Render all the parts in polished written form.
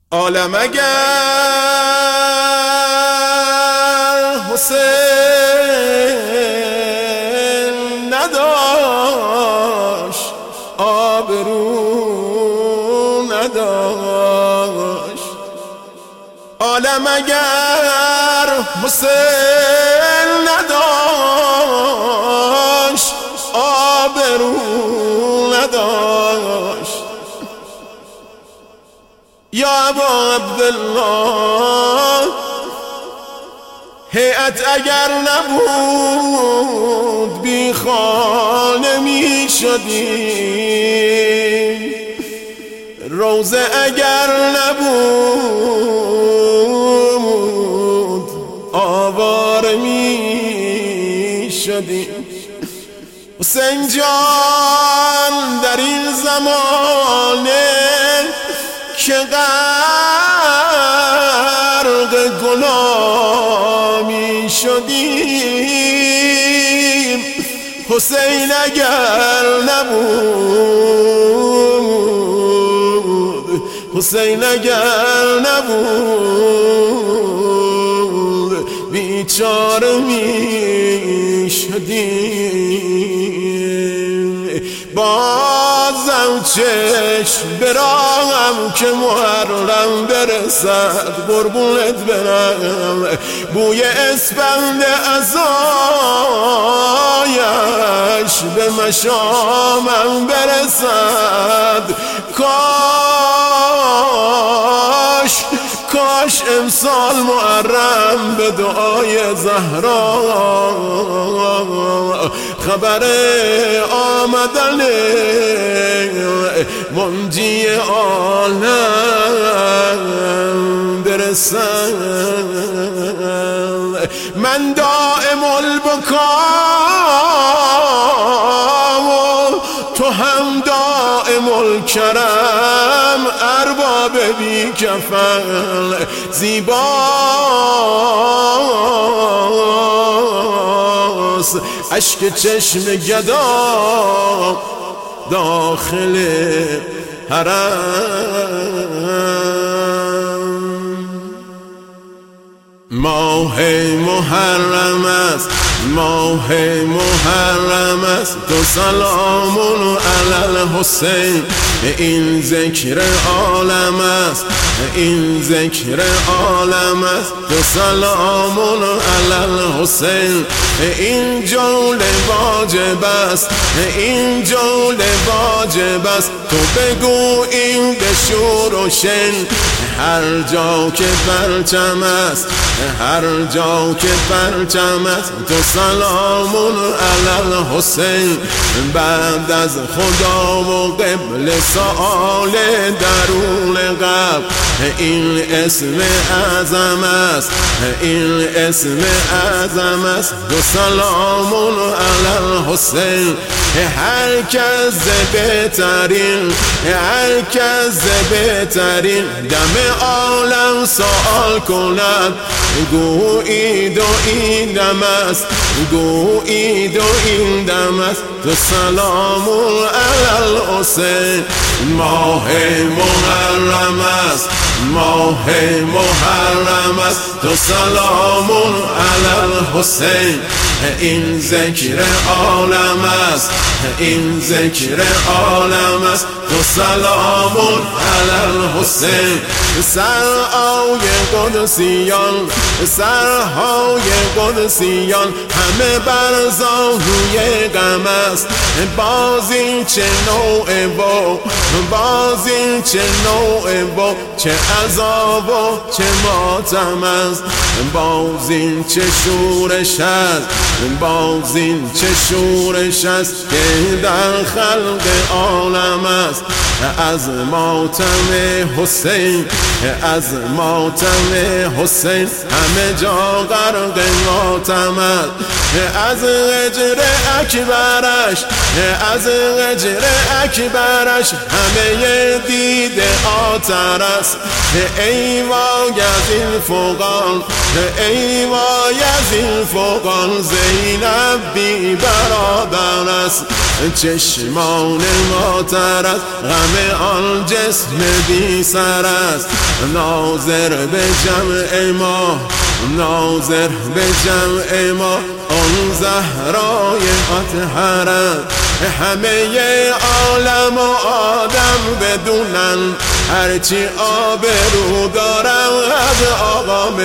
عالم اگر حسین نداشت آبرو نداشت، عالم اگر حسین نداشت آبرو نداشت. یا ابا عبدالله هیئت اگر نبود بی خانه می شدیم، روزه اگر نبود آواره می شدیم. حسین جان در این زمانه که غرق گناهی شدیم، حسین اگر نبود، حسین اگر نبود بیچاره می شدیم. بازم چشم براهم که محرم برسد، قربونت برم بوی اسپند عزایش به مشامم برسد. کاش امسال محرم به دعای زهرا خبر آمدن منجی عالم برسد. من دائم البکا تو هم دائم الکرم، ارباب بی کفن زیباست اشک چشم گدا داخل حرم. ماه محرم است، ماه محرم است، تو سلامون علی الحسین. این ذکر عالم است، این ذکر عالم است، تو سلامون علی الحسین. این جول واجب است، این جول واجب است، تو بگو این به شور و شن. هر جا که پرچم است، هر جا که پرچم است، تو سلامون علی الحسین. بعد از خدا و قبل سؤال درون قلب، این اسم اعظم است، این اسم اعظم است، تو سلامون علی الحسین. هر کس بهترین، هر کس بهترین دم عالم سوال کند، گویید و این دم است، گویید و این دم است، تو سلامون علی الحسین. ماه محرم است، ماه محرم است، تو سلامون علی الحسین. این ذکر عالم است، این ذکر عالم است، تو سلامون علی الحسین. سرهای قدسیان، سرهای قدسیان همه بر زانوی غم است. بازی چه نوع با، بازی چه نوع با، چه عذاب و چه ماتم است. بازی چه شورش است، بازی چه شورش است که در خلق عالم است. از ماتم حسین، از ماتم حسین همه جا غرق ماتم است. از غجر اکبرش، از غجر اکبرش همه دید آتر است. ای وای از این فوقان، ای وای از این فوقان، زینب بی برادر است. چشمان ماتر است، غم آن جسم بی سر است. ناظر به جمع ما، ناظر به جمع ما، آن زهرای اطهرت. همه عالم و آدم بدونن هرچی آبرو دارم از آقام.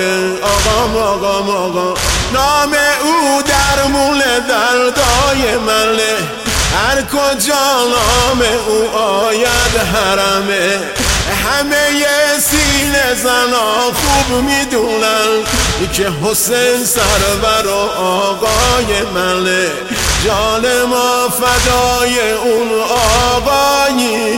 نام او درمون دردای منه، هر کجا نام او آید حرمه. همه سینه زنا خوب میدونن که حسین سرور و آقای منه. جان ما فدای اون آقایی،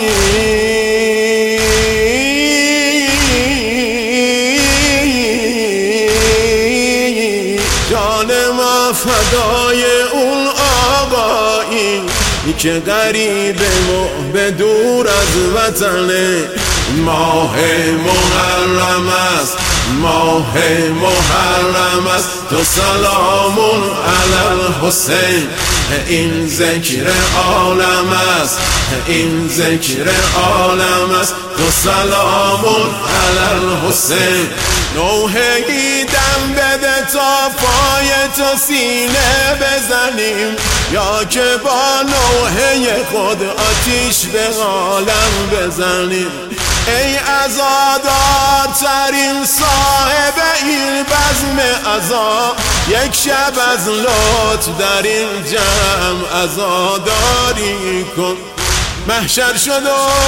جان ما فدای اون آقایی که غریب و به دور از وطنه. ماه محرم است، ماه محرم است، تو سلامون علی الحسین. این ذکر عالم است، این ذکر عالم است، تو سلامون علی الحسین. نوحگی دم بده تا پای تو سینه بزنیم، یا که با نوحه خود آتیش به عالم بزنیم. ای عزادارترین صاحب این بزم عزا، یک شب از لطف در این جمع عزاداری کن. محشر شد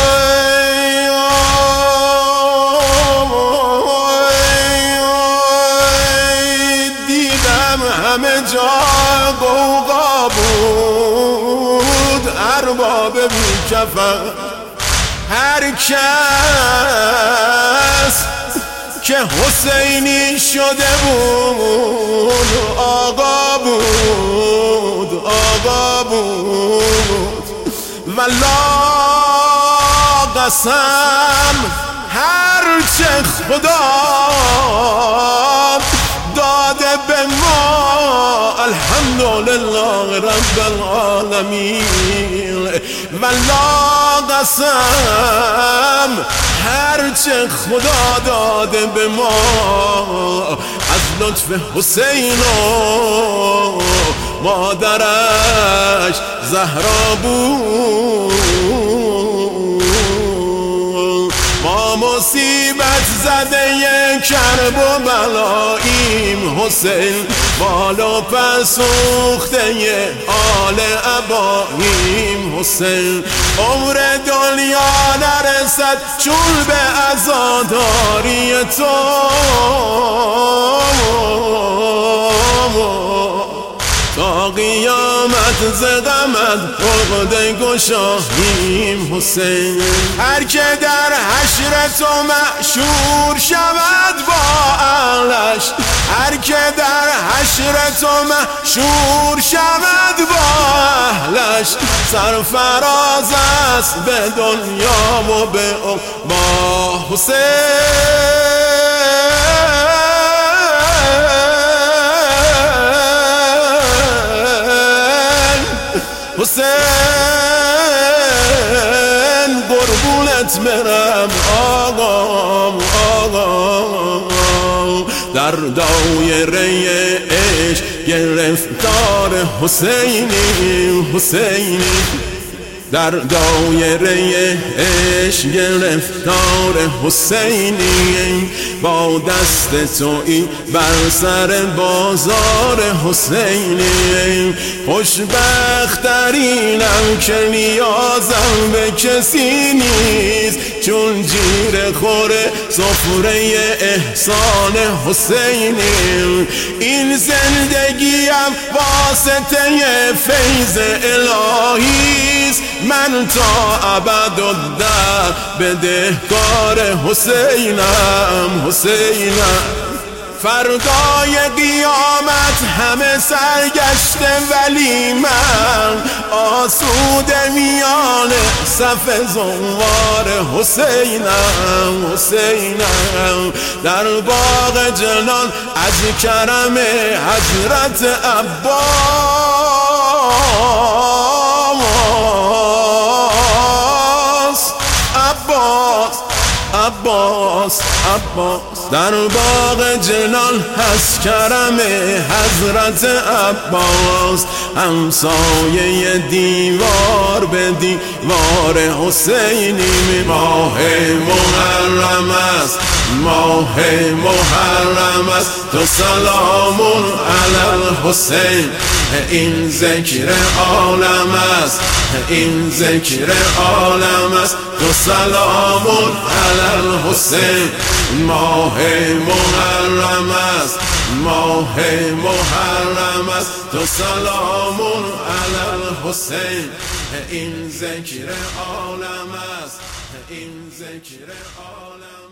دیدم همه جا غوغا بود، ارباب بی‌کفن. هر کس که حسینی شده بود آقا بود، آقا بود. والله قسم هرچه خدا داده به ما، الحمدلله رب العالمین. والله قسم هرچه خدا داده به ما از لطف حسین و مادرش زهرا بود. ما مصیبت زده کرب و بلاییم، حسین بالا پر سوخته آل اباییم. حسین عمر دنیا نرسد چون به عزاداری تو، تا قیامت ز غمت عقده گشاییم. حسین هر که در حشر تو معشور شود با اهلش، هر که در حشر تو معشور شود با اهلش، سرفراز است به دنیا و به عقبی. حسین حسین قربونت برم آقام، آقام. در دایره عشق گرفتار حسینی، حسینی. در دایره عشق گرفتار حسینی، با دست تویی بر سر بازار حسینی. خوشبخترینم که نیازم به کسی نیست، چون جیر خوره سفره احسان حسینی. این زندگیم واسطه فیض الهیست، من تا ابدالدهر بدهکار حسینم، حسینم. فردای قیامت همه سرگشته ولی من آسوده میان صف زوار حسینم، حسینم. در باغ جنان از کرم حضرت عباس عباس در باغ جلال هست کرم حضرت عباس همسایه دیوار به دیوار حسینی ماه محرم است ماه محرم است تو سلام علی الحسین این ذکر عالم است این ذکر عالم است تو سلام علی الحسین ماه محرم است ماه محرم است تو سلام علی الحسین این ذکر عالم است این ذکر عالم